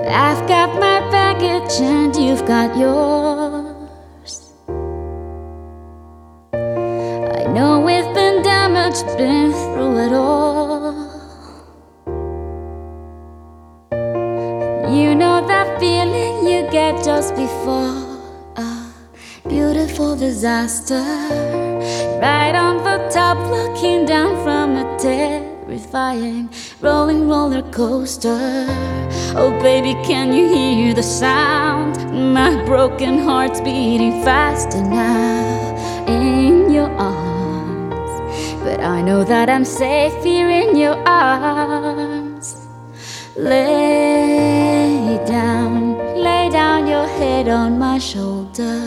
I've got my baggage and you've got yours. I know we've been damaged, been through it all. You know that feeling you get just before a beautiful disaster. Right on the top, looking down from a terrifying rolling roller coaster. Oh baby, can you hear the sound? My broken heart's beating faster now in your arms. But I know that I'm safe here in your arms. Lay down your head on my shoulder.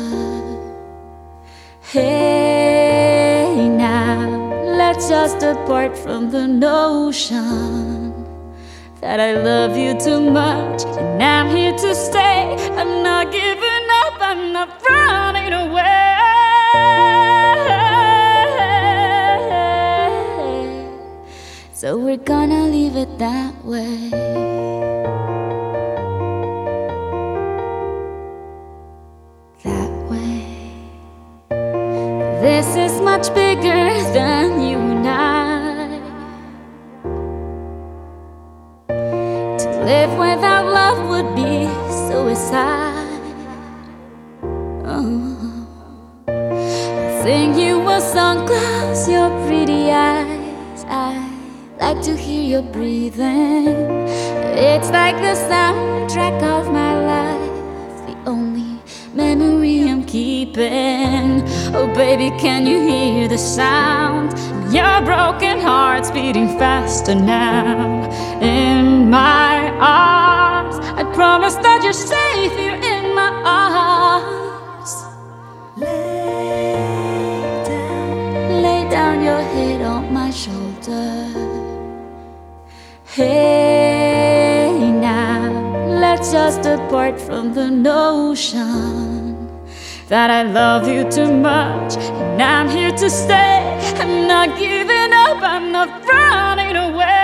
Hey now, let's just depart from the notion that I love you too much and I'm here to stay. I'm not giving up, I'm not running away. So we're gonna leave it that way. That way. This is much bigger than you and I. To live without love would be suicide. Oh. I sing you a song, close your pretty eyes. I like to hear your breathing. It's like the soundtrack of my life, the only memory I'm keeping. Oh baby, can you hear the sound? Your broken heart's beating faster now in my arms. I promise that you're safe here in my arms. Lay down your head on my shoulder. Hey now, let's just depart from the notion that I love you too much and I'm here to stay. I'm not giving up, I'm not running away.